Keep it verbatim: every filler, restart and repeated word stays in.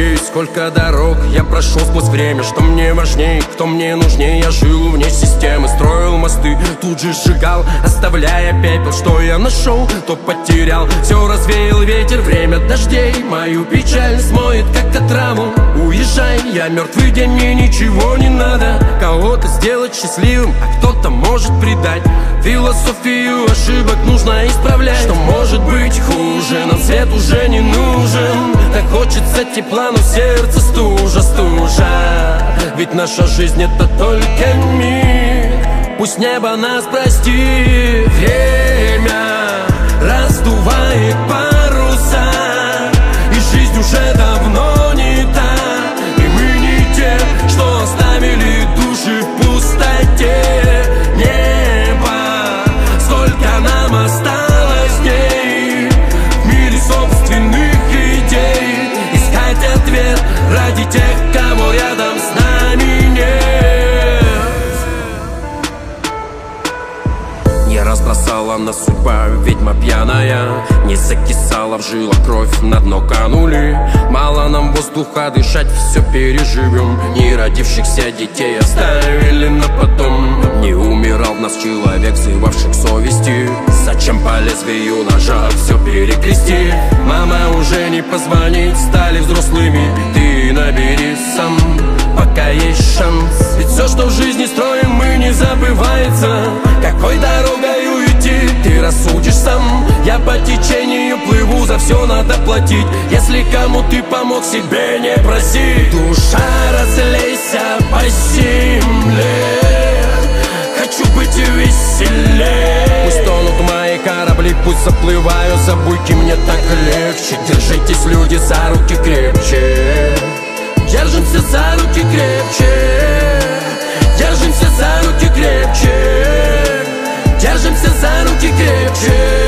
учесть, сколько дорог я прошел сквозь время. Что мне важней, кто мне нужней. Я жил вне системы, строил мосты, тут же сжигал, оставляя пепел. Что я нашел, то потерял. Все развеял ветер, время дождей. Мою печаль смоет, как отраву. Уезжай, я мертвый день, мне ничего не надо. Кого-то сделать счастливым, а кто-то может предать. Философию ошибок нужно исправлять. Что может быть хуже, нам свет уже не нужен. Так хочется тепла, но сердце стужа, стужа. Ведь наша жизнь это только миг. Пусть небо нас простит. Время раздувает паруса, и жизнь уже давно не та. И мы не те, что оставили души в пустоте. Небо, сколько нам осталось дней в мире собственных идей. Искать ответ ради тех, кого рядом с нами нет. Не разбросала нас судьба, ведьма пьяная. Не закисала в жилах кровь, на дно канули. Мало нам воздуха дышать, все переживем. Не родившихся детей оставили на потом. Не умирал в нас человек, взывавший к совести. Зачем по лезвию ножа все перекрести? Мама уже не позвонит, стали взрослыми. Ты набери сам, пока есть шанс. Ведь все, что в жизни строим, мы, не забывается. Какой дорогой уйти, ты рассудишь сам. Я по течению плыву, за все надо платить. Если кому ты помог, себе не проси. Душа, разлейся по земле. Хочу быть веселее. Пусть тонут мои корабли, пусть заплываю за буйки, мне так легче. Держитесь, люди, за руки крепче. Держимся за руки крепче. Держимся за руки крепче. Держимся за руки крепче.